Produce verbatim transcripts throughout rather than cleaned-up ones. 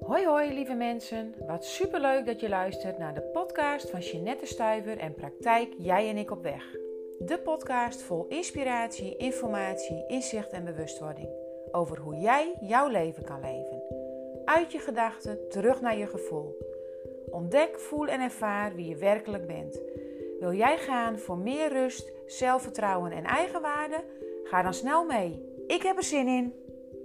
Hoi hoi lieve mensen, wat superleuk dat je luistert naar de podcast van Jeanette Stuyver en Praktijk Jij en ik op weg. De podcast vol inspiratie, informatie, inzicht en bewustwording over hoe jij jouw leven kan leven. Uit je gedachten, terug naar je gevoel. Ontdek, voel en ervaar wie je werkelijk bent. Wil jij gaan voor meer rust, zelfvertrouwen en eigenwaarde? Ga dan snel mee. Ik heb er zin in.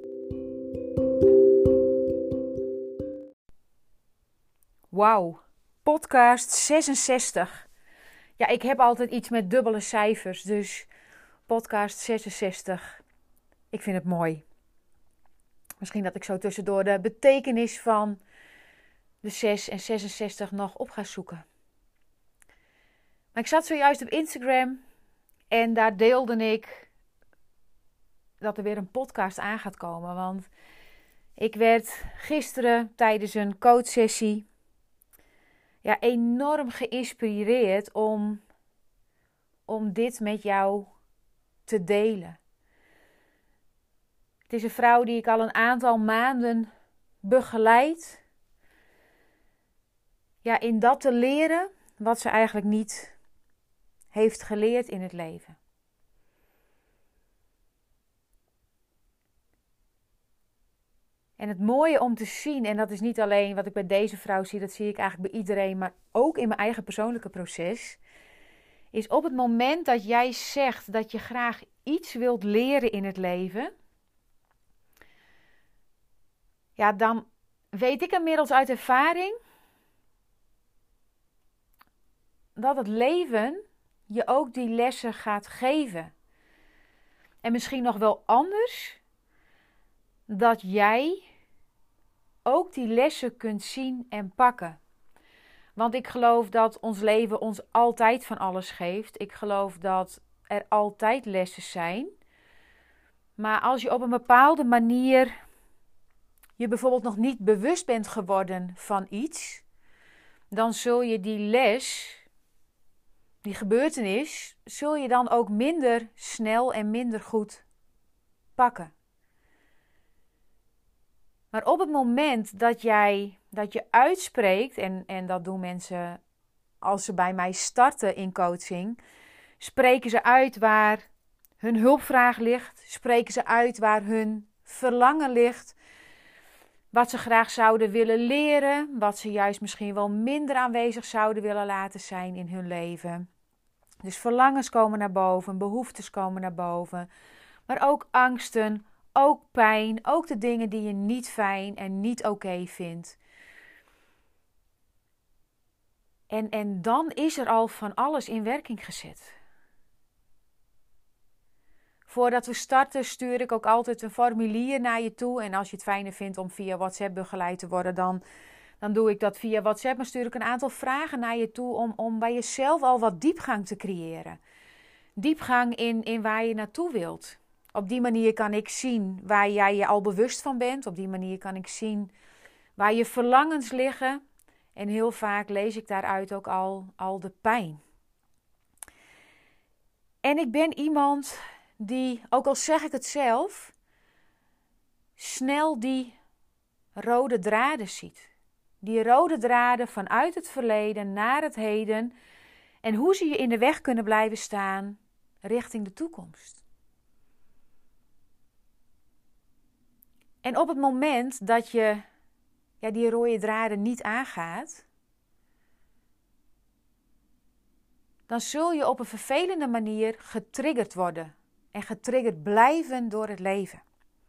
Wauw, podcast zesenzestig. Ja, ik heb altijd iets met dubbele cijfers, dus podcast zesenzestig. Ik vind het mooi. Misschien dat ik zo tussendoor de betekenis van de zes en zesenzestig nog op ga zoeken. Maar ik zat zojuist op Instagram en daar deelde ik dat er weer een podcast aan gaat komen. Want ik werd gisteren tijdens een coachsessie ja, enorm geïnspireerd om, om dit met jou te delen. Het is een vrouw die ik al een aantal maanden begeleid. Ja, in dat te leren wat ze eigenlijk niet heeft geleerd in het leven. En het mooie om te zien, en dat is niet alleen wat ik bij deze vrouw zie, dat zie ik eigenlijk bij iedereen, maar ook in mijn eigen persoonlijke proces, is op het moment dat jij zegt dat je graag iets wilt leren in het leven, ja, dan weet ik inmiddels uit ervaring dat het leven je ook die lessen gaat geven. En misschien nog wel anders, dat jij ook die lessen kunt zien en pakken. Want ik geloof dat ons leven ons altijd van alles geeft. Ik geloof dat er altijd lessen zijn. Maar als je op een bepaalde manier je bijvoorbeeld nog niet bewust bent geworden van iets, dan zul je die les, die gebeurtenis, zul je dan ook minder snel en minder goed pakken. Maar op het moment dat jij dat je uitspreekt, en, en dat doen mensen als ze bij mij starten in coaching, spreken ze uit waar hun hulpvraag ligt, spreken ze uit waar hun verlangen ligt, wat ze graag zouden willen leren, wat ze juist misschien wel minder aanwezig zouden willen laten zijn in hun leven. Dus verlangens komen naar boven, behoeftes komen naar boven, maar ook angsten, ook pijn, ook de dingen die je niet fijn en niet oké vindt. En, en dan is er al van alles in werking gezet. Voordat we starten stuur ik ook altijd een formulier naar je toe. En als je het fijner vindt om via WhatsApp begeleid te worden, dan, dan doe ik dat via WhatsApp. Maar stuur ik een aantal vragen naar je toe om, om bij jezelf al wat diepgang te creëren. Diepgang in, in waar je naartoe wilt. Op die manier kan ik zien waar jij je al bewust van bent. Op die manier kan ik zien waar je verlangens liggen. En heel vaak lees ik daaruit ook al, al de pijn. En ik ben iemand die, ook al zeg ik het zelf, snel die rode draden ziet. Die rode draden vanuit het verleden naar het heden. En hoe ze je in de weg kunnen blijven staan richting de toekomst. En op het moment dat je ja, die rode draden niet aangaat, dan zul je op een vervelende manier getriggerd worden. En getriggerd blijven door het leven.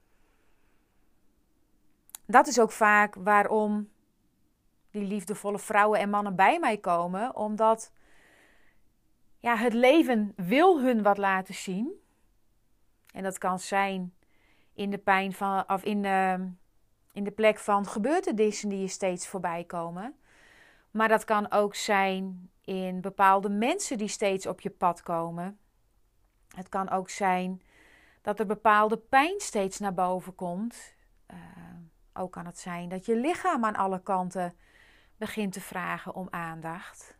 Dat is ook vaak waarom die liefdevolle vrouwen en mannen bij mij komen. Omdat ja, het leven wil hun wat laten zien. En dat kan zijn in de pijn van, of in de, in de plek van gebeurtenissen die je steeds voorbij komen. Maar dat kan ook zijn in bepaalde mensen die steeds op je pad komen. Het kan ook zijn dat er bepaalde pijn steeds naar boven komt. Uh, ook kan het zijn dat je lichaam aan alle kanten begint te vragen om aandacht.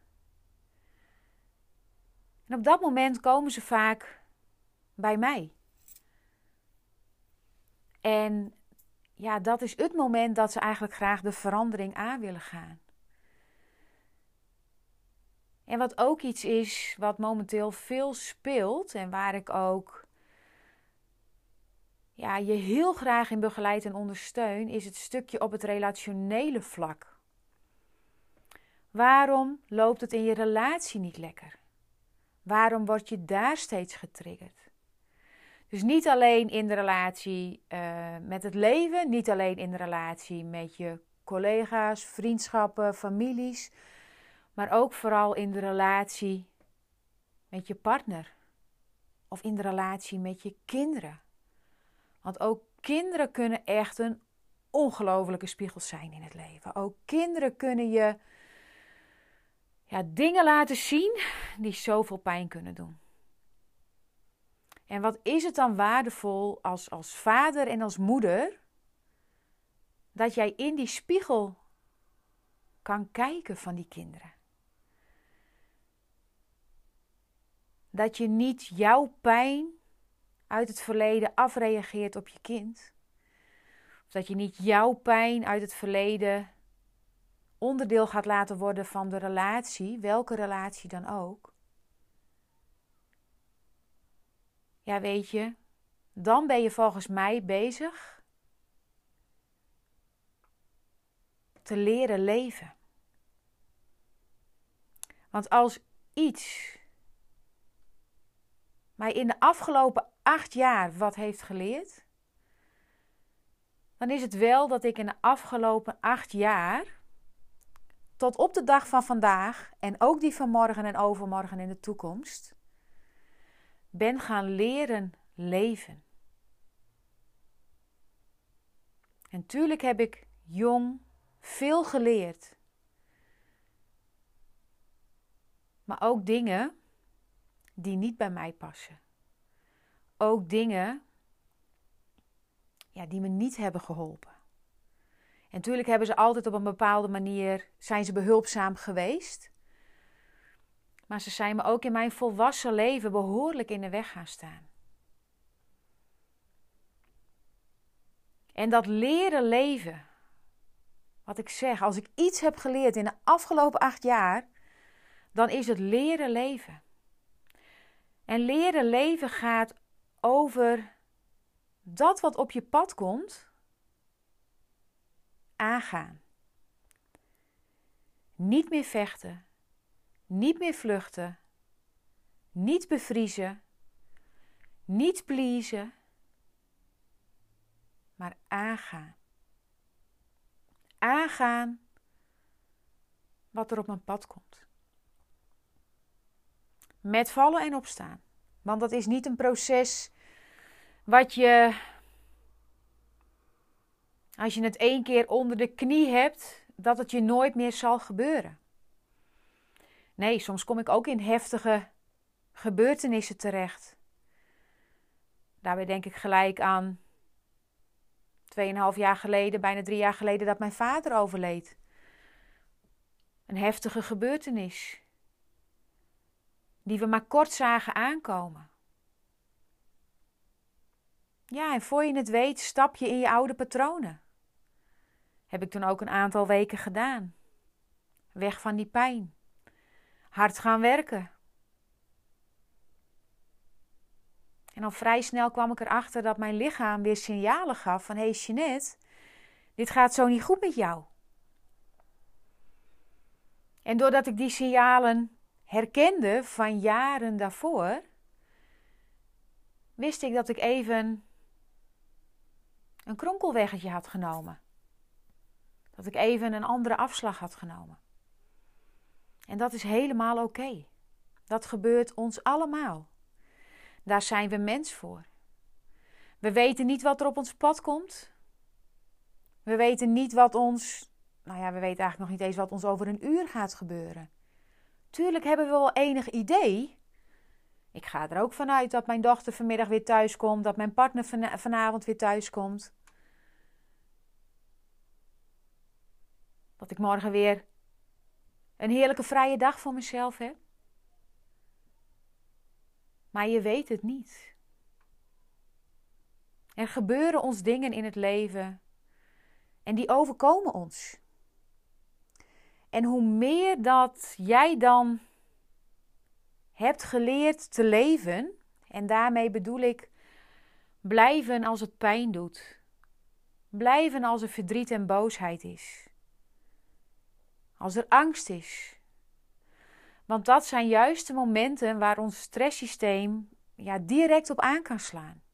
En op dat moment komen ze vaak bij mij. En ja, dat is het moment dat ze eigenlijk graag de verandering aan willen gaan. En wat ook iets is wat momenteel veel speelt en waar ik ook ja, je heel graag in begeleid en ondersteun, is het stukje op het relationele vlak. Waarom loopt het in je relatie niet lekker? Waarom word je daar steeds getriggerd? Dus niet alleen in de relatie uh, met het leven, niet alleen in de relatie met je collega's, vriendschappen, families, maar ook vooral in de relatie met je partner of in de relatie met je kinderen. Want ook kinderen kunnen echt een ongelofelijke spiegel zijn in het leven. Ook kinderen kunnen je ja, dingen laten zien die zoveel pijn kunnen doen. En wat is het dan waardevol als, als vader en als moeder, dat jij in die spiegel kan kijken van die kinderen. Dat je niet jouw pijn uit het verleden afreageert op je kind. Of dat je niet jouw pijn uit het verleden onderdeel gaat laten worden van de relatie, welke relatie dan ook. Ja, weet je, dan ben je volgens mij bezig te leren leven. Want als iets mij in de afgelopen acht jaar wat heeft geleerd, dan is het wel dat ik in de afgelopen acht jaar, tot op de dag van vandaag en ook die van morgen en overmorgen in de toekomst, ben gaan leren leven. En tuurlijk heb ik jong veel geleerd. Maar ook dingen die niet bij mij passen. Ook dingen ja, die me niet hebben geholpen. En natuurlijk hebben ze altijd op een bepaalde manier, zijn ze behulpzaam geweest. Maar ze zijn me ook in mijn volwassen leven behoorlijk in de weg gaan staan. En dat leren leven, wat ik zeg, als ik iets heb geleerd in de afgelopen acht jaar, dan is het leren leven. En leren leven gaat over dat wat op je pad komt, aangaan. Niet meer vechten, niet meer vluchten, niet bevriezen, niet pleasen, maar aangaan. Aangaan wat er op mijn pad komt. Met vallen en opstaan. Want dat is niet een proces wat je, als je het één keer onder de knie hebt, dat het je nooit meer zal gebeuren. Nee, soms kom ik ook in heftige gebeurtenissen terecht. Daarbij denk ik gelijk aan tweeënhalf jaar geleden, bijna drie jaar geleden, dat mijn vader overleed. Een heftige gebeurtenis. Die we maar kort zagen aankomen. Ja, en voor je het weet stap je in je oude patronen. Heb ik toen ook een aantal weken gedaan. Weg van die pijn. Hard gaan werken. En al vrij snel kwam ik erachter dat mijn lichaam weer signalen gaf van, hé hey Jeanette, dit gaat zo niet goed met jou. En doordat ik die signalen herkende van jaren daarvoor, wist ik dat ik even een kronkelweggetje had genomen. Dat ik even een andere afslag had genomen. En dat is helemaal oké. Okay. Dat gebeurt ons allemaal. Daar zijn we mens voor. We weten niet wat er op ons pad komt. We weten niet wat ons, nou ja, we weten eigenlijk nog niet eens wat ons over een uur gaat gebeuren. Tuurlijk hebben we wel enig idee. Ik ga er ook vanuit dat mijn dochter vanmiddag weer thuis komt, dat mijn partner van, vanavond weer thuis komt. Dat ik morgen weer een heerlijke vrije dag voor mezelf heb. Maar je weet het niet. Er gebeuren ons dingen in het leven En die overkomen ons. En hoe meer dat jij dan hebt geleerd te leven, en daarmee bedoel ik blijven als het pijn doet. Blijven als er verdriet en boosheid is. Als er angst is. Want dat zijn juist de momenten waar ons stresssysteem ja, direct op aan kan slaan.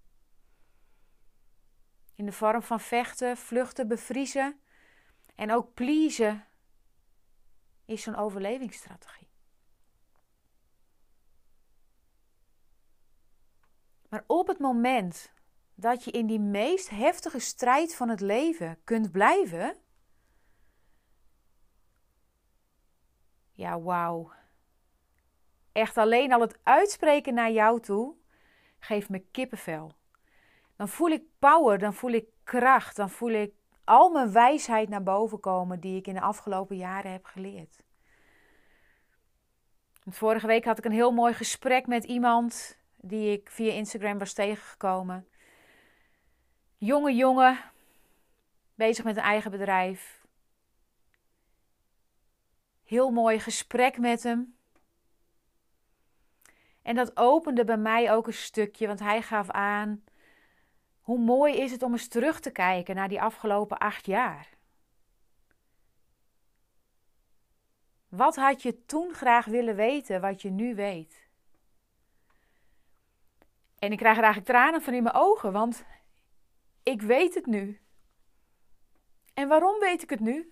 In de vorm van vechten, vluchten, bevriezen en ook pleasen is zo'n overlevingsstrategie. Maar op het moment dat je in die meest heftige strijd van het leven kunt blijven, ja, wauw. Echt alleen al het uitspreken naar jou toe geeft me kippenvel. Dan voel ik power, dan voel ik kracht, dan voel ik al mijn wijsheid naar boven komen die ik in de afgelopen jaren heb geleerd. Vorige week had ik een heel mooi gesprek met iemand die ik via Instagram was tegengekomen. Jonge jongen, bezig met een eigen bedrijf. Heel mooi gesprek met hem. En dat opende bij mij ook een stukje, want hij gaf aan hoe mooi is het om eens terug te kijken naar die afgelopen acht jaar. Wat had je toen graag willen weten wat je nu weet? En ik krijg er eigenlijk tranen van in mijn ogen, want ik weet het nu. En waarom weet ik het nu?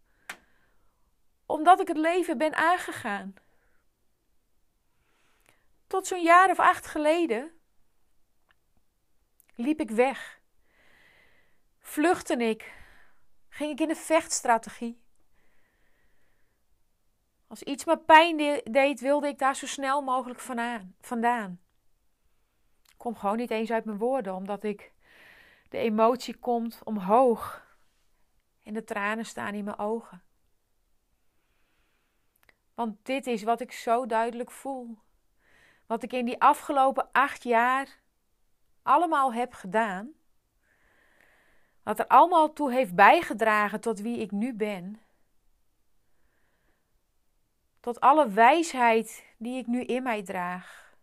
Omdat ik het leven ben aangegaan. Tot zo'n jaar of acht geleden liep ik weg. Vluchtte ik. Ging ik in een vechtstrategie. Als iets me pijn deed, wilde ik daar zo snel mogelijk vandaan. Ik kom gewoon niet eens uit mijn woorden, omdat ik de emotie komt omhoog. En de tranen staan in mijn ogen. Want dit is wat ik zo duidelijk voel. Wat ik in die afgelopen acht jaar allemaal heb gedaan. Wat er allemaal toe heeft bijgedragen tot wie ik nu ben. Tot alle wijsheid die ik nu in mij draag.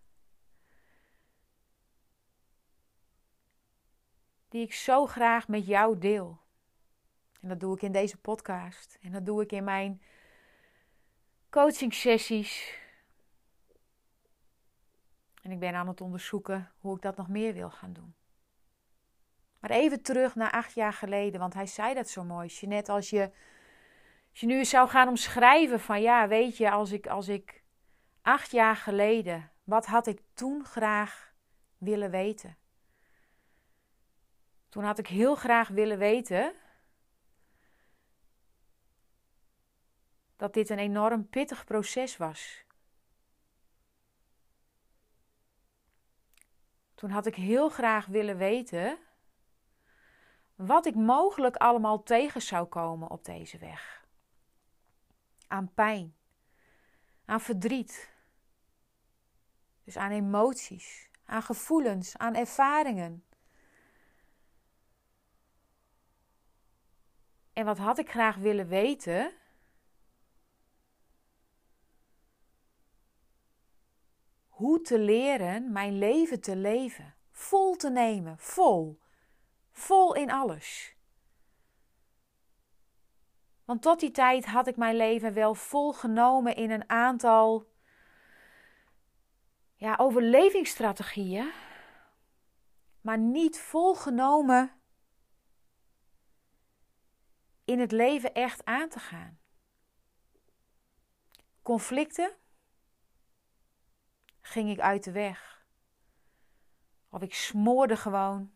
Die ik zo graag met jou deel. En dat doe ik in deze podcast. En dat doe ik in mijn coaching sessies. En ik ben aan het onderzoeken hoe ik dat nog meer wil gaan doen. Maar even terug naar acht jaar geleden, want hij zei dat zo mooi. Jeanette, als je, als je nu zou gaan omschrijven van ja, weet je, als ik, als ik acht jaar geleden, wat had ik toen graag willen weten? Toen had ik heel graag willen weten dat dit een enorm pittig proces was. Toen had ik heel graag willen weten wat ik mogelijk allemaal tegen zou komen op deze weg. Aan pijn, aan verdriet, dus aan emoties, aan gevoelens, aan ervaringen. En wat had ik graag willen weten? Hoe te leren mijn leven te leven. Vol te nemen, vol. Vol in alles. Want tot die tijd had ik mijn leven wel vol genomen in een aantal ja, overlevingsstrategieën. Maar niet volgenomen in het leven echt aan te gaan. Conflicten ging ik uit de weg. Of ik smoorde gewoon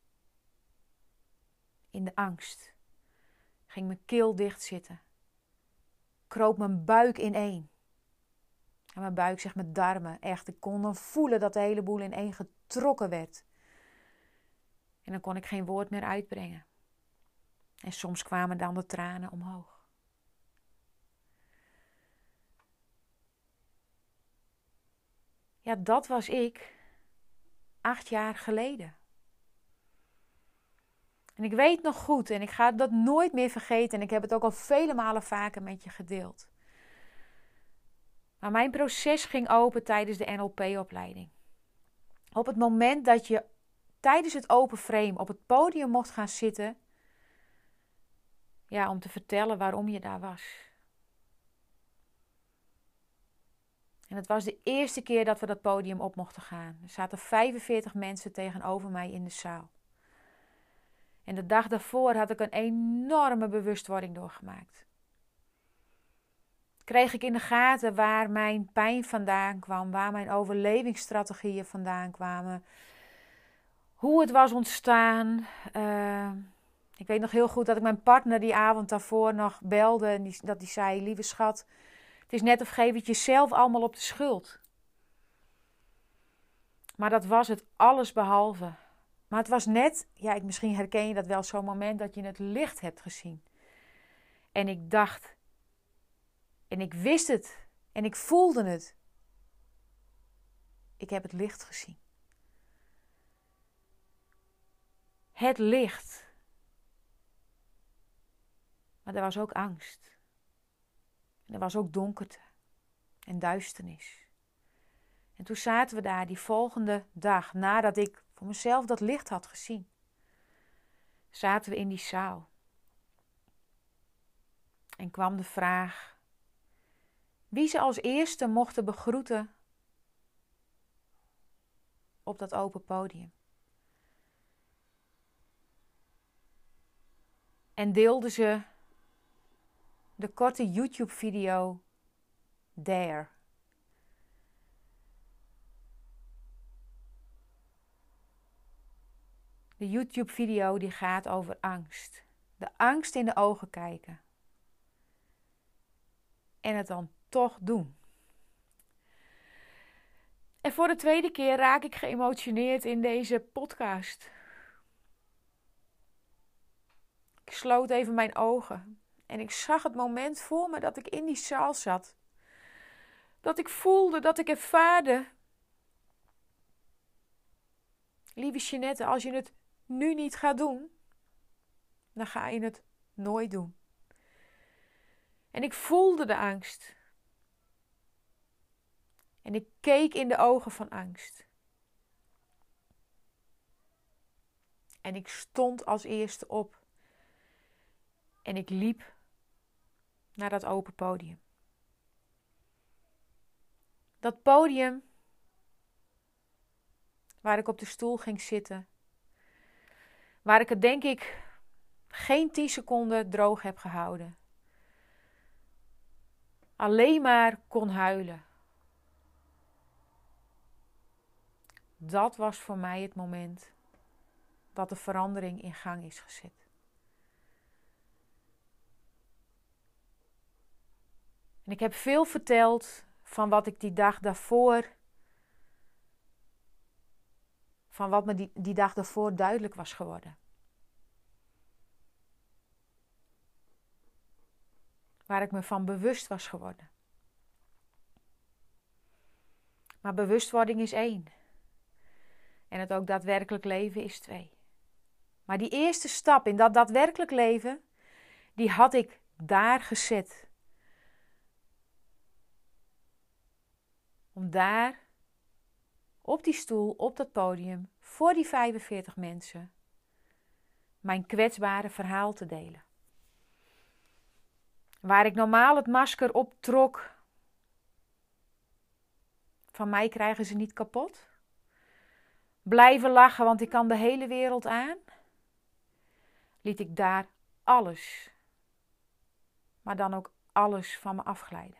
in de angst. Ging mijn keel dicht zitten. Kroop mijn buik ineen. En mijn buik zegt met darmen. Echt, ik kon dan voelen dat de hele boel ineen getrokken werd. En dan kon ik geen woord meer uitbrengen. En soms kwamen dan de tranen omhoog. Ja, dat was ik acht jaar geleden. En ik weet nog goed en ik ga dat nooit meer vergeten. En ik heb het ook al vele malen vaker met je gedeeld. Maar mijn proces ging open tijdens de N L P-opleiding. Op het moment dat je tijdens het open frame op het podium mocht gaan zitten. Ja, om te vertellen waarom je daar was. En het was de eerste keer dat we dat podium op mochten gaan. Er zaten vijfenveertig mensen tegenover mij in de zaal. En de dag daarvoor had ik een enorme bewustwording doorgemaakt. Kreeg ik in de gaten waar mijn pijn vandaan kwam, waar mijn overlevingsstrategieën vandaan kwamen, hoe het was ontstaan. Uh, ik weet nog heel goed dat ik mijn partner die avond daarvoor nog belde en die, dat die zei, lieve schat, het is net of geef het jezelf allemaal op de schuld. Maar dat was het alles behalve. Maar het was net, ja, misschien herken je dat wel, zo'n moment dat je het licht hebt gezien. En ik dacht, en ik wist het, en ik voelde het. Ik heb het licht gezien. Het licht. Maar er was ook angst. En er was ook donkerte en duisternis. En toen zaten we daar die volgende dag, nadat ik voor mezelf dat licht had gezien, zaten we in die zaal. En kwam de vraag wie ze als eerste mochten begroeten op dat open podium. En deelden ze de korte YouTube-video Dare. De YouTube-video die gaat over angst. De angst in de ogen kijken. En het dan toch doen. En voor de tweede keer raak ik geëmotioneerd in deze podcast. Ik sloot even mijn ogen. En ik zag het moment voor me dat ik in die zaal zat. Dat ik voelde, dat ik ervaarde. Lieve Jeanette, als je het nu niet gaat doen, dan ga je het nooit doen. En ik voelde de angst. En ik keek in de ogen van angst. En ik stond als eerste op. En ik liep naar dat open podium. Dat podium waar ik op de stoel ging zitten. Waar ik het denk ik geen tien seconden droog heb gehouden. Alleen maar kon huilen. Dat was voor mij het moment dat de verandering in gang is gezet. En ik heb veel verteld van wat ik die dag daarvoor, van wat me die, die dag daarvoor duidelijk was geworden. Waar ik me van bewust was geworden. Maar bewustwording is één. En het ook daadwerkelijk leven is twee. Maar die eerste stap in dat daadwerkelijk leven, die had ik daar gezet. Om daar, op die stoel, op dat podium, voor die vijfenveertig mensen, mijn kwetsbare verhaal te delen. Waar ik normaal het masker op trok. Van mij krijgen ze niet kapot. Blijven lachen, want ik kan de hele wereld aan. Liet ik daar alles, maar dan ook alles van me afglijden.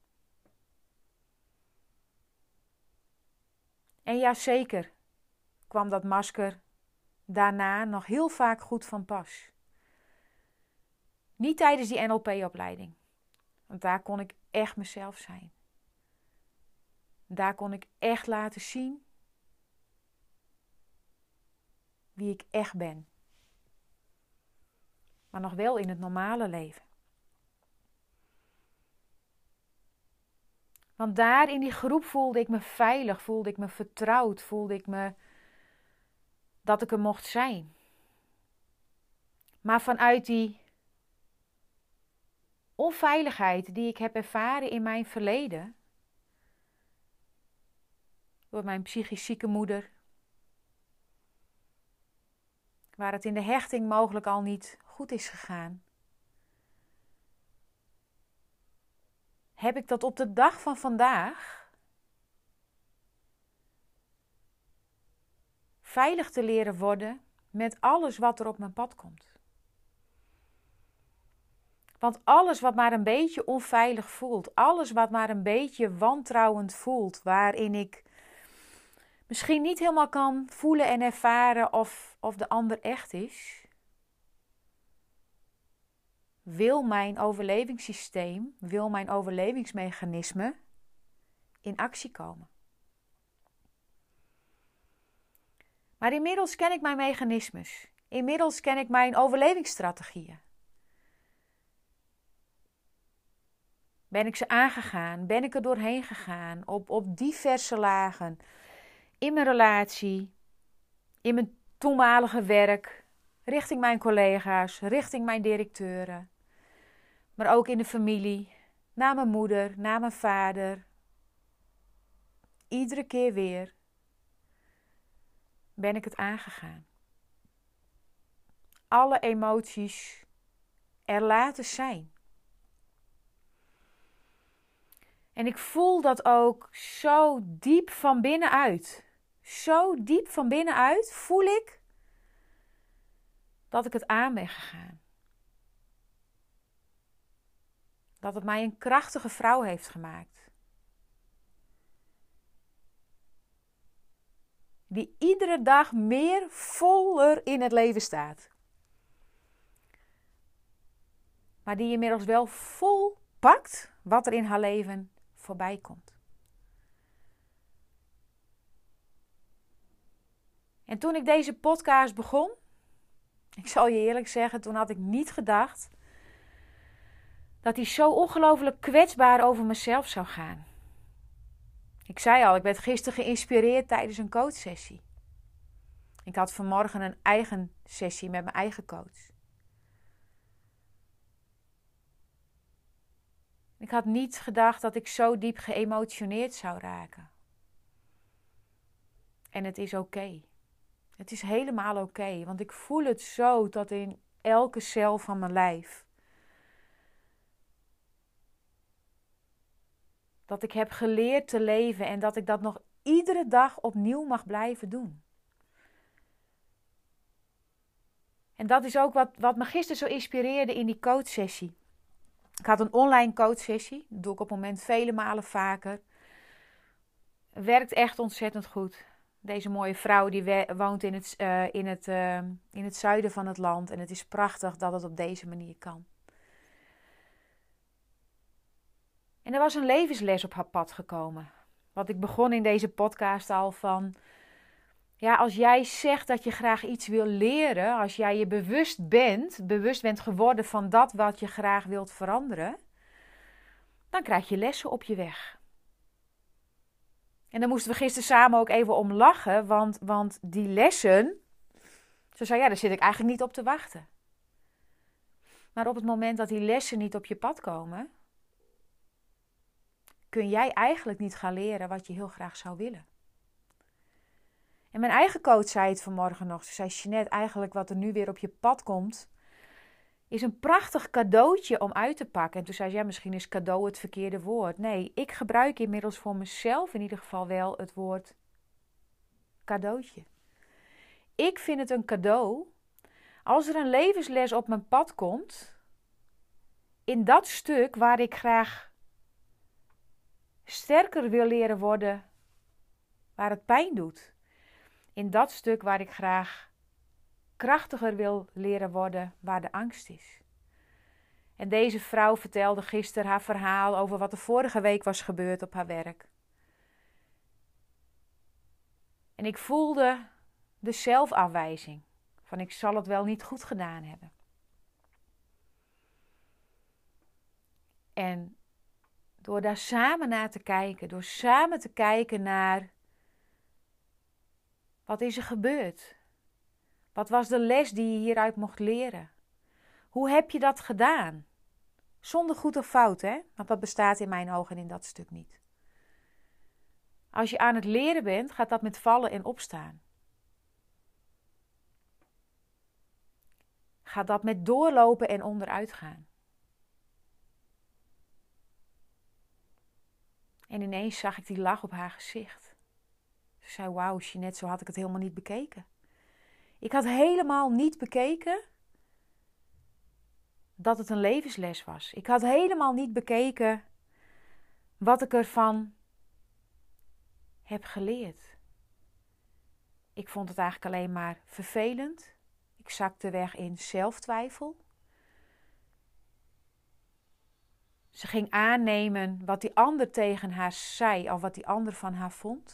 En ja, zeker kwam dat masker daarna nog heel vaak goed van pas. Niet tijdens die N L P-opleiding, want daar kon ik echt mezelf zijn. Daar kon ik echt laten zien wie ik echt ben. Maar nog wel in het normale leven. Want daar in die groep voelde ik me veilig, voelde ik me vertrouwd, voelde ik me dat ik er mocht zijn. Maar vanuit die onveiligheid die ik heb ervaren in mijn verleden, door mijn psychisch zieke moeder, waar het in de hechting mogelijk al niet goed is gegaan, heb ik dat op de dag van vandaag veilig te leren worden met alles wat er op mijn pad komt. Want alles wat maar een beetje onveilig voelt, alles wat maar een beetje wantrouwend voelt, waarin ik misschien niet helemaal kan voelen en ervaren of, of de ander echt is, wil mijn overlevingssysteem, wil mijn overlevingsmechanisme in actie komen. Maar inmiddels ken ik mijn mechanismes. Inmiddels ken ik mijn overlevingsstrategieën. Ben ik ze aangegaan? Ben ik er doorheen gegaan? Op, op diverse lagen. In mijn relatie, in mijn toenmalige werk, richting mijn collega's, richting mijn directeuren. Maar ook in de familie, naar mijn moeder, naar mijn vader. Iedere keer weer ben ik het aangegaan. Alle emoties er laten zijn. En ik voel dat ook zo diep van binnenuit. Zo diep van binnenuit voel ik dat ik het aan ben gegaan. Dat het mij een krachtige vrouw heeft gemaakt. Die iedere dag meer voller in het leven staat. Maar die inmiddels wel vol pakt wat er in haar leven voorbij komt. En toen ik deze podcast begon, ik zal je eerlijk zeggen, toen had ik niet gedacht dat hij zo ongelooflijk kwetsbaar over mezelf zou gaan. Ik zei al, ik werd gisteren geïnspireerd tijdens een coachsessie. Ik had vanmorgen een eigen sessie met mijn eigen coach. Ik had niet gedacht dat ik zo diep geëmotioneerd zou raken. En het is oké. Het is helemaal oké, want ik voel het zo tot in elke cel van mijn lijf. Dat ik heb geleerd te leven en dat ik dat nog iedere dag opnieuw mag blijven doen. En dat is ook wat, wat me gisteren zo inspireerde in die coachsessie. Ik had een online coachsessie, dat doe ik op het moment vele malen vaker. Werkt echt ontzettend goed. Deze mooie vrouw die we, woont in het, uh, in, het, uh, in het zuiden van het land. En het is prachtig dat het op deze manier kan. En er was een levensles op haar pad gekomen. Wat ik begon in deze podcast al van... Ja, als jij zegt dat je graag iets wil leren, als jij je bewust bent, bewust bent geworden van dat wat je graag wilt veranderen, dan krijg je lessen op je weg. En daar moesten we gisteren samen ook even om lachen, want, want die lessen, ze zei ja, daar zit ik eigenlijk niet op te wachten. Maar op het moment dat die lessen niet op je pad komen, kun jij eigenlijk niet gaan leren wat je heel graag zou willen. En mijn eigen coach zei het vanmorgen nog. Ze zei, Jeanette, eigenlijk wat er nu weer op je pad komt, is een prachtig cadeautje om uit te pakken. En toen zei ze, ja, misschien is cadeau het verkeerde woord. Nee, ik gebruik inmiddels voor mezelf in ieder geval wel het woord cadeautje. Ik vind het een cadeau als er een levensles op mijn pad komt, in dat stuk waar ik graag sterker wil leren worden, waar het pijn doet. In dat stuk waar ik graag krachtiger wil leren worden, waar de angst is. En deze vrouw vertelde gisteren haar verhaal over wat er vorige week was gebeurd op haar werk. En ik voelde de zelfafwijzing van ik zal het wel niet goed gedaan hebben. En door daar samen naar te kijken, door samen te kijken naar wat is er gebeurd? Wat was de les die je hieruit mocht leren? Hoe heb je dat gedaan? Zonder goed of fout, hè? Want dat bestaat in mijn ogen in dat stuk niet. Als je aan het leren bent, gaat dat met vallen en opstaan. Gaat dat met doorlopen en onderuit gaan. En ineens zag ik die lach op haar gezicht. Ze zei, wauw Jeanette, zo had ik het helemaal niet bekeken. Ik had helemaal niet bekeken dat het een levensles was. Ik had helemaal niet bekeken wat ik ervan heb geleerd. Ik vond het eigenlijk alleen maar vervelend. Ik zakte weg in zelftwijfel. Ze ging aannemen wat die ander tegen haar zei of wat die ander van haar vond.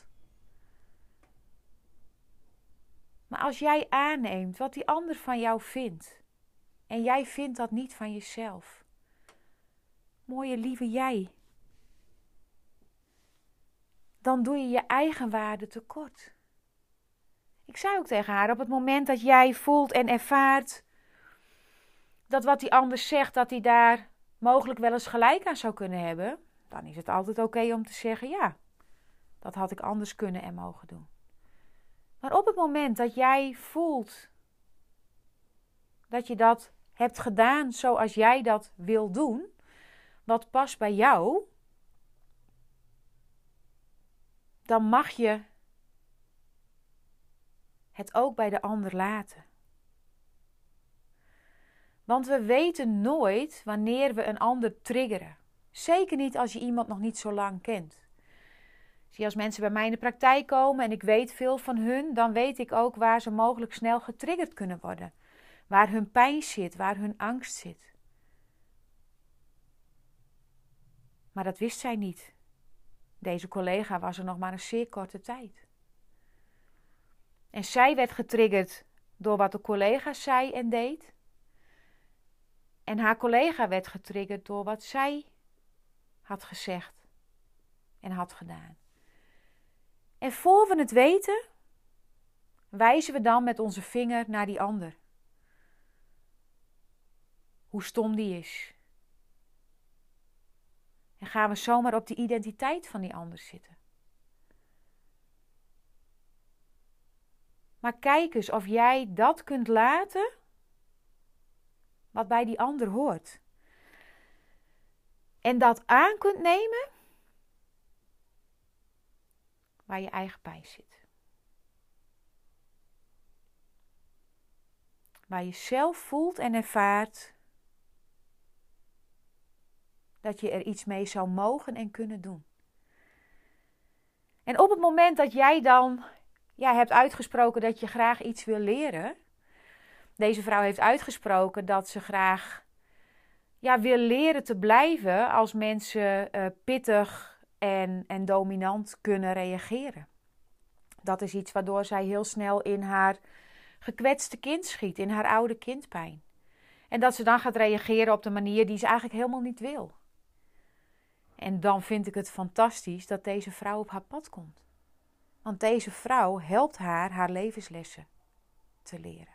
Maar als jij aanneemt wat die ander van jou vindt en jij vindt dat niet van jezelf, mooie lieve jij, dan doe je je eigen waarde tekort. Ik zei ook tegen haar, op het moment dat jij voelt en ervaart dat wat die ander zegt, dat hij daar mogelijk wel eens gelijk aan zou kunnen hebben, dan is het altijd oké om te zeggen, ja, dat had ik anders kunnen en mogen doen. Maar op het moment dat jij voelt dat je dat hebt gedaan zoals jij dat wil doen, wat past bij jou, dan mag je het ook bij de ander laten. Want we weten nooit wanneer we een ander triggeren. Zeker niet als je iemand nog niet zo lang kent. Zie, als mensen bij mij in de praktijk komen en ik weet veel van hun, dan weet ik ook waar ze mogelijk snel getriggerd kunnen worden. Waar hun pijn zit, waar hun angst zit. Maar dat wist zij niet. Deze collega was er nog maar een zeer korte tijd. En zij werd getriggerd door wat de collega zei en deed. En haar collega werd getriggerd door wat zij had gezegd en had gedaan. En voor we het weten, wijzen we dan met onze vinger naar die ander. Hoe stom die is. En gaan we zomaar op de identiteit van die ander zitten. Maar kijk eens of jij dat kunt laten wat bij die ander hoort. En dat aan kunt nemen waar je eigen pijn zit. Waar je zelf voelt en ervaart dat je er iets mee zou mogen en kunnen doen. En op het moment dat jij dan ja, hebt uitgesproken dat je graag iets wil leren. Deze vrouw heeft uitgesproken dat ze graag ja, wil leren te blijven als mensen uh, pittig en, en dominant kunnen reageren. Dat is iets waardoor zij heel snel in haar gekwetste kind schiet, in haar oude kindpijn. En dat ze dan gaat reageren op de manier die ze eigenlijk helemaal niet wil. En dan vind ik het fantastisch dat deze vrouw op haar pad komt. Want deze vrouw helpt haar haar levenslessen te leren.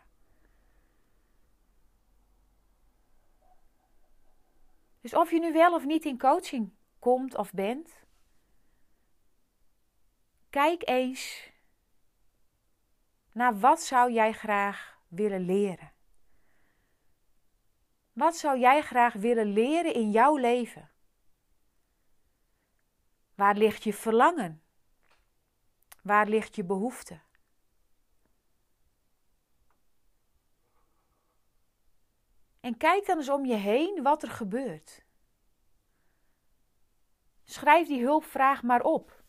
Dus of je nu wel of niet in coaching komt of bent, kijk eens naar wat zou jij graag willen leren. Wat zou jij graag willen leren in jouw leven? Waar ligt je verlangen? Waar ligt je behoefte? En kijk dan eens om je heen wat er gebeurt. Schrijf die hulpvraag maar op.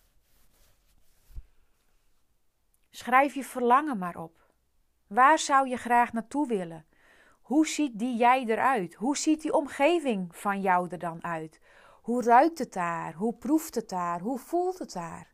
Schrijf je verlangen maar op. Waar zou je graag naartoe willen? Hoe ziet die jij eruit? Hoe ziet die omgeving van jou er dan uit? Hoe ruikt het daar? Hoe proeft het daar? Hoe voelt het daar?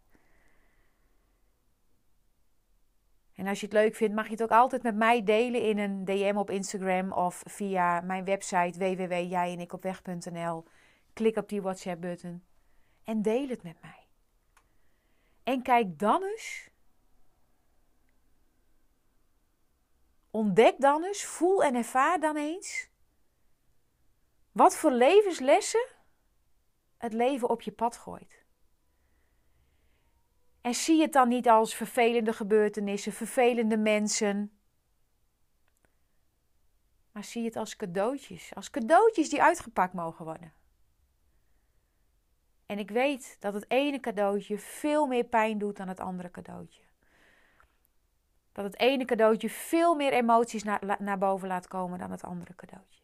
En als je het leuk vindt, mag je het ook altijd met mij delen in een D M op Instagram of via mijn website w w w punt jij en ik op weg punt n l. Klik op die WhatsApp-button en deel het met mij. En kijk dan eens, ontdek dan eens, voel en ervaar dan eens Wat voor levenslessen het leven op je pad gooit. En zie het dan niet als vervelende gebeurtenissen, vervelende mensen. Maar zie het als cadeautjes. Als cadeautjes die uitgepakt mogen worden. En ik weet dat het ene cadeautje veel meer pijn doet dan het andere cadeautje. Dat het ene cadeautje veel meer emoties naar, naar boven laat komen dan het andere cadeautje.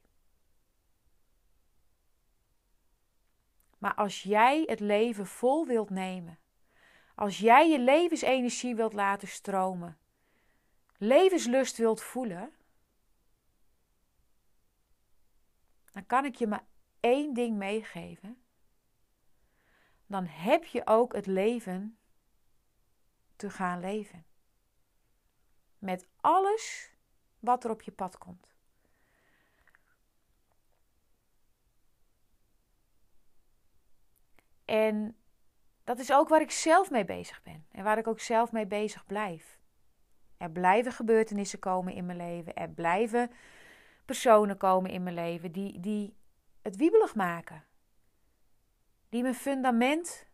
Maar als jij het leven vol wilt nemen. Als jij je levensenergie wilt laten stromen. Levenslust wilt voelen. Dan kan ik je maar één ding meegeven. Dan heb je ook het leven te gaan leven. Met alles wat er op je pad komt. En dat is ook waar ik zelf mee bezig ben. En waar ik ook zelf mee bezig blijf. Er blijven gebeurtenissen komen in mijn leven. Er blijven personen komen in mijn leven die, die het wiebelig maken. Die mijn fundament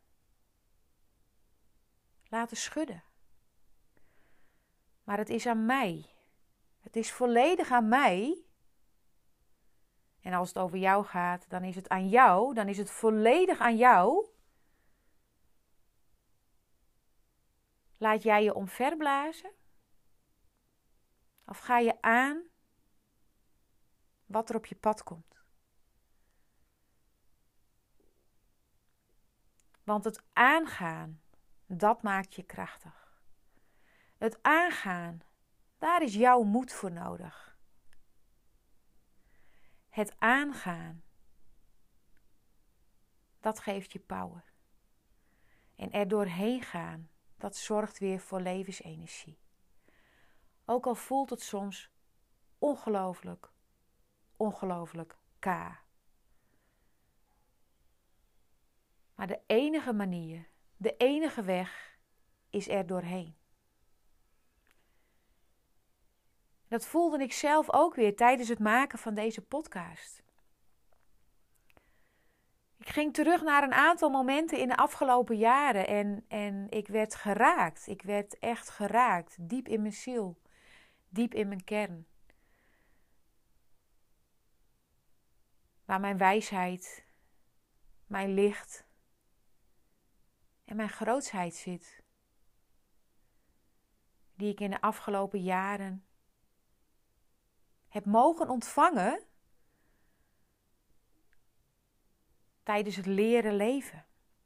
laten schudden. Maar het is aan mij. Het is volledig aan mij. En als het over jou gaat, dan is het aan jou. Dan is het volledig aan jou. Laat jij je omverblazen? Of ga je aan wat er op je pad komt? Want het aangaan, dat maakt je krachtig. Het aangaan, daar is jouw moed voor nodig. Het aangaan, dat geeft je power. En er doorheen gaan, dat zorgt weer voor levensenergie. Ook al voelt het soms ongelooflijk, ongelooflijk k. Maar de enige manier, de enige weg is er doorheen. Dat voelde ik zelf ook weer tijdens het maken van deze podcast. Ik ging terug naar een aantal momenten in de afgelopen jaren en, en ik werd geraakt. Ik werd echt geraakt, diep in mijn ziel, diep in mijn kern. Waar mijn wijsheid, mijn licht en mijn grootsheid zit. Die ik in de afgelopen jaren heb mogen ontvangen tijdens het leren leven.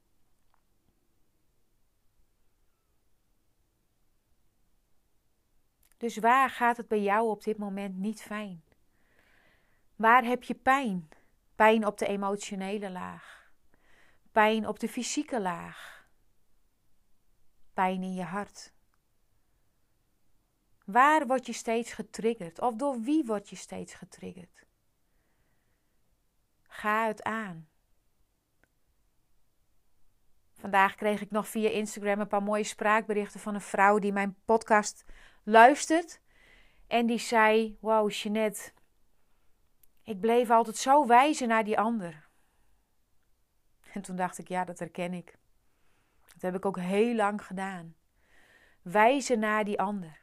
Dus waar gaat het bij jou op dit moment niet fijn? Waar heb je pijn? Pijn op de emotionele laag. Pijn op de fysieke laag. Pijn in je hart. Waar word je steeds getriggerd? Of door wie word je steeds getriggerd? Ga het aan. Vandaag kreeg ik nog via Instagram een paar mooie spraakberichten van een vrouw die mijn podcast luistert. En die zei, wow Jeanette, ik bleef altijd zo wijzen naar die ander. En toen dacht ik, ja, dat herken ik. Dat heb ik ook heel lang gedaan. Wijzen naar die ander.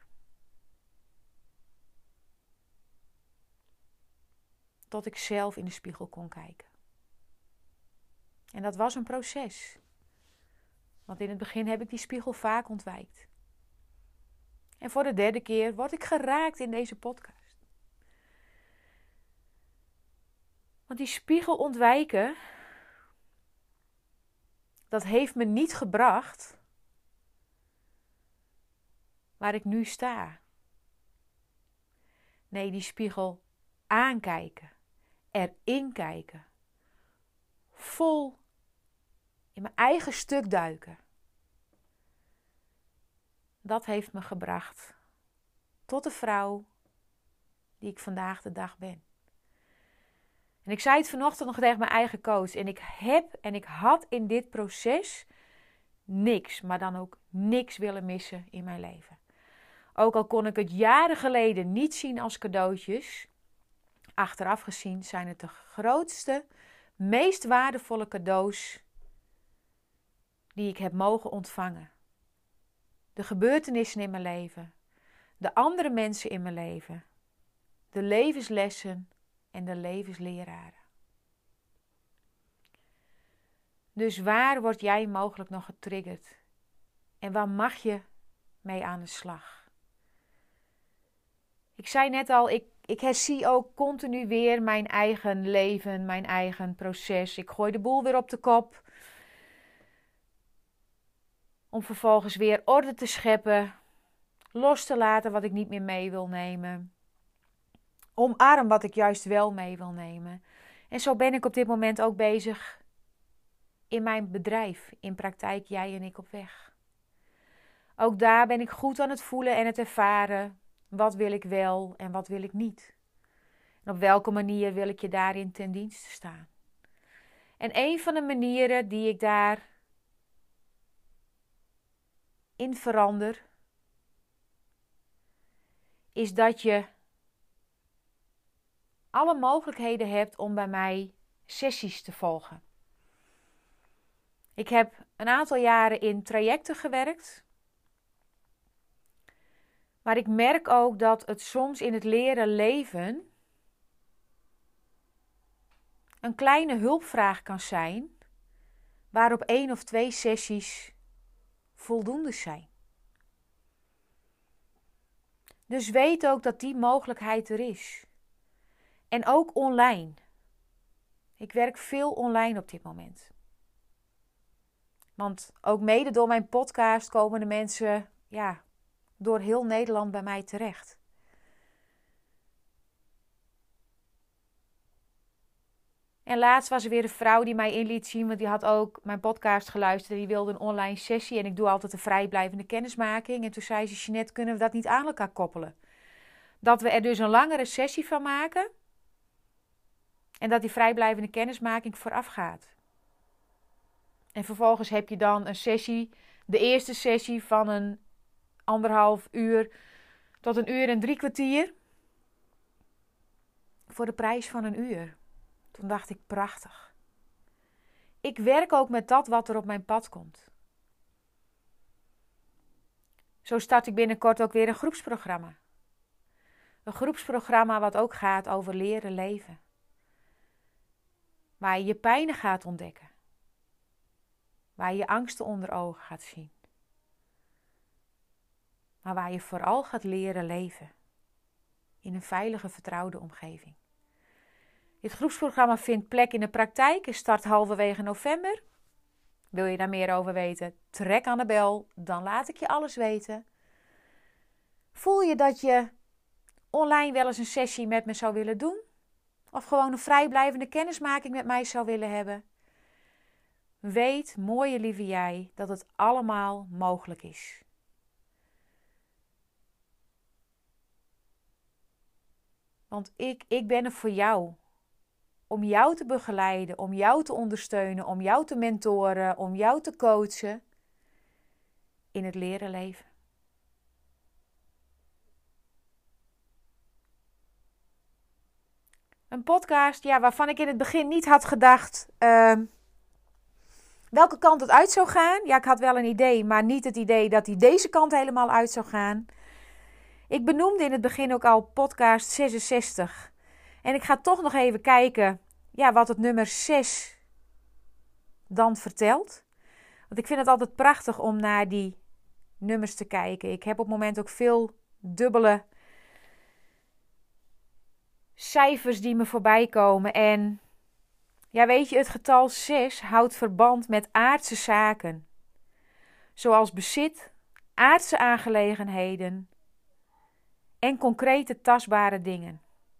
Tot ik zelf in de spiegel kon kijken. En dat was een proces. Want in het begin heb ik die spiegel vaak ontwijkt. En voor de derde keer word ik geraakt in deze podcast. Want die spiegel ontwijken, dat heeft me niet gebracht waar ik nu sta. Nee, die spiegel aankijken, erin kijken, vol in mijn eigen stuk duiken. Dat heeft me gebracht tot de vrouw die ik vandaag de dag ben. En ik zei het vanochtend nog tegen mijn eigen coach. En ik heb en ik had in dit proces niks, maar dan ook niks willen missen in mijn leven. Ook al kon ik het jaren geleden niet zien als cadeautjes. achteraf gezien zijn het de grootste, meest waardevolle cadeaus die ik heb mogen ontvangen. De gebeurtenissen in mijn leven, de andere mensen in mijn leven, de levenslessen en de levensleraren. Dus waar word jij mogelijk nog getriggerd? En waar mag je mee aan de slag? Ik zei net al, ik, ik herzie ook continu weer mijn eigen leven, mijn eigen proces. Ik gooi de boel weer op de kop. Om vervolgens weer orde te scheppen. Los te laten wat ik niet meer mee wil nemen. Omarm wat ik juist wel mee wil nemen. En zo ben ik op dit moment ook bezig in mijn bedrijf. In praktijk Jij en Ik op weg. Ook daar ben ik goed aan het voelen en het ervaren. Wat wil ik wel en wat wil ik niet? En op welke manier wil ik je daarin ten dienste staan? En een van de manieren die ik daarin verander, is dat je alle mogelijkheden hebt om bij mij sessies te volgen. Ik heb een aantal jaren in trajecten gewerkt. Maar ik merk ook dat het soms in het leren leven een kleine hulpvraag kan zijn, waarop één of twee sessies voldoende zijn. Dus weet ook dat die mogelijkheid er is. En ook online. Ik werk veel online op dit moment. Want ook mede door mijn podcast komen de mensen, ja, door heel Nederland bij mij terecht. En laatst was er weer een vrouw die mij in liet zien, want die had ook mijn podcast geluisterd en die wilde een online sessie. En ik doe altijd een vrijblijvende kennismaking. En toen zei ze, Jeanette, kunnen we dat niet aan elkaar koppelen? Dat we er dus een langere sessie van maken en dat die vrijblijvende kennismaking vooraf gaat. En vervolgens heb je dan een sessie, de eerste sessie van een anderhalf uur tot een uur en drie kwartier voor de prijs van een uur. Toen dacht ik, prachtig. Ik werk ook met dat wat er op mijn pad komt. Zo start ik binnenkort ook weer een groepsprogramma. Een groepsprogramma wat ook gaat over leren leven. Waar je je pijnen gaat ontdekken. Waar je je angsten onder ogen gaat zien. Maar waar je vooral gaat leren leven. In een veilige, vertrouwde omgeving. Dit groepsprogramma vindt plek in de praktijk en start halverwege november. Wil je daar meer over weten? Trek aan de bel, dan laat ik je alles weten. Voel je dat je online wel eens een sessie met me zou willen doen? Of gewoon een vrijblijvende kennismaking met mij zou willen hebben? Weet, mooie lieve jij, dat het allemaal mogelijk is. Want ik, ik ben er voor jou. Om jou te begeleiden, om jou te ondersteunen, om jou te mentoren, om jou te coachen in het leren leven. Een podcast, ja, waarvan ik in het begin niet had gedacht uh, welke kant het uit zou gaan. Ja, ik had wel een idee, maar niet het idee dat hij deze kant helemaal uit zou gaan. Ik benoemde in het begin ook al podcast zesenzestig. En ik ga toch nog even kijken, ja, wat het nummer zes dan vertelt. Want ik vind het altijd prachtig om naar die nummers te kijken. Ik heb op het moment ook veel dubbele cijfers die me voorbij komen. En ja, weet je, het getal zes houdt verband met aardse zaken. Zoals bezit, aardse aangelegenheden en concrete tastbare dingen.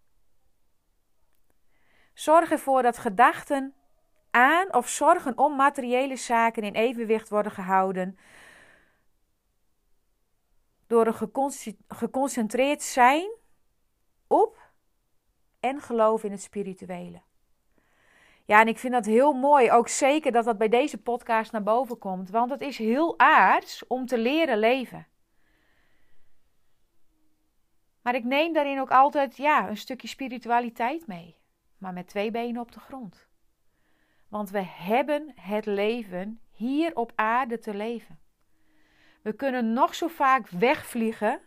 Zorg ervoor dat gedachten aan of zorgen om materiële zaken in evenwicht worden gehouden door een geconcentreerd zijn op en geloof in het spirituele. Ja, en ik vind dat heel mooi, ook zeker dat dat bij deze podcast naar boven komt, want het is heel aards om te leren leven. Maar ik neem daarin ook altijd ja, een stukje spiritualiteit mee. Maar met twee benen op de grond. Want we hebben het leven hier op aarde te leven. We kunnen nog zo vaak wegvliegen.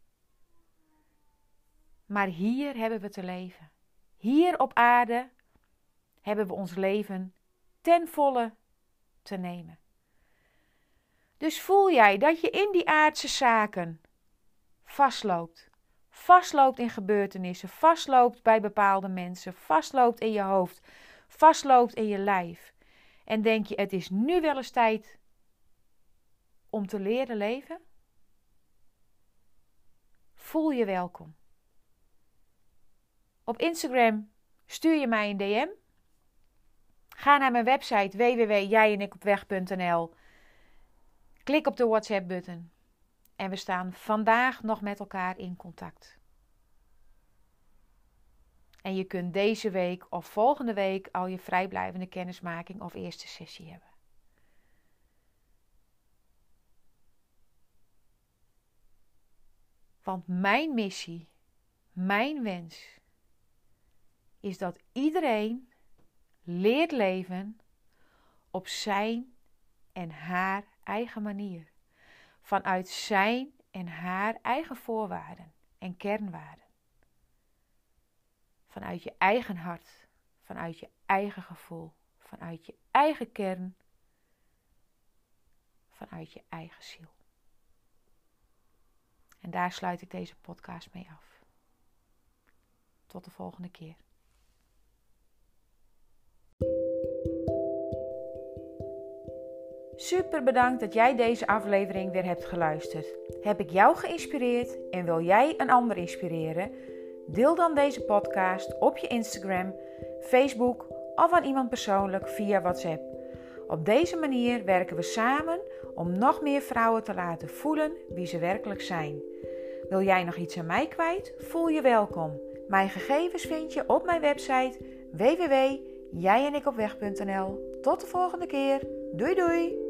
Maar hier hebben we te leven. Hier op aarde hebben we ons leven ten volle te nemen. Dus voel jij dat je in die aardse zaken vastloopt. Vastloopt in gebeurtenissen, vastloopt bij bepaalde mensen, vastloopt in je hoofd, vastloopt in je lijf. En denk je, het is nu wel eens tijd om te leren leven? Voel je welkom. Op Instagram stuur je mij een D M. Ga naar mijn website w w w punt jij en ik op weg punt n l. Klik op de WhatsApp-button. En we staan vandaag nog met elkaar in contact. En je kunt deze week of volgende week al je vrijblijvende kennismaking of eerste sessie hebben. Want mijn missie, mijn wens, is dat iedereen leert leven op zijn en haar eigen manier. Vanuit zijn en haar eigen voorwaarden en kernwaarden. Vanuit je eigen hart, vanuit je eigen gevoel, vanuit je eigen kern, vanuit je eigen ziel. En daar sluit ik deze podcast mee af. Tot de volgende keer. Super bedankt dat jij deze aflevering weer hebt geluisterd. Heb ik jou geïnspireerd en wil jij een ander inspireren? Deel dan deze podcast op je Instagram, Facebook of aan iemand persoonlijk via WhatsApp. Op deze manier werken we samen om nog meer vrouwen te laten voelen wie ze werkelijk zijn. Wil jij nog iets aan mij kwijt? Voel je welkom. Mijn gegevens vind je op mijn website w w w punt jij en ik op weg punt n l. Tot de volgende keer. Doei doei!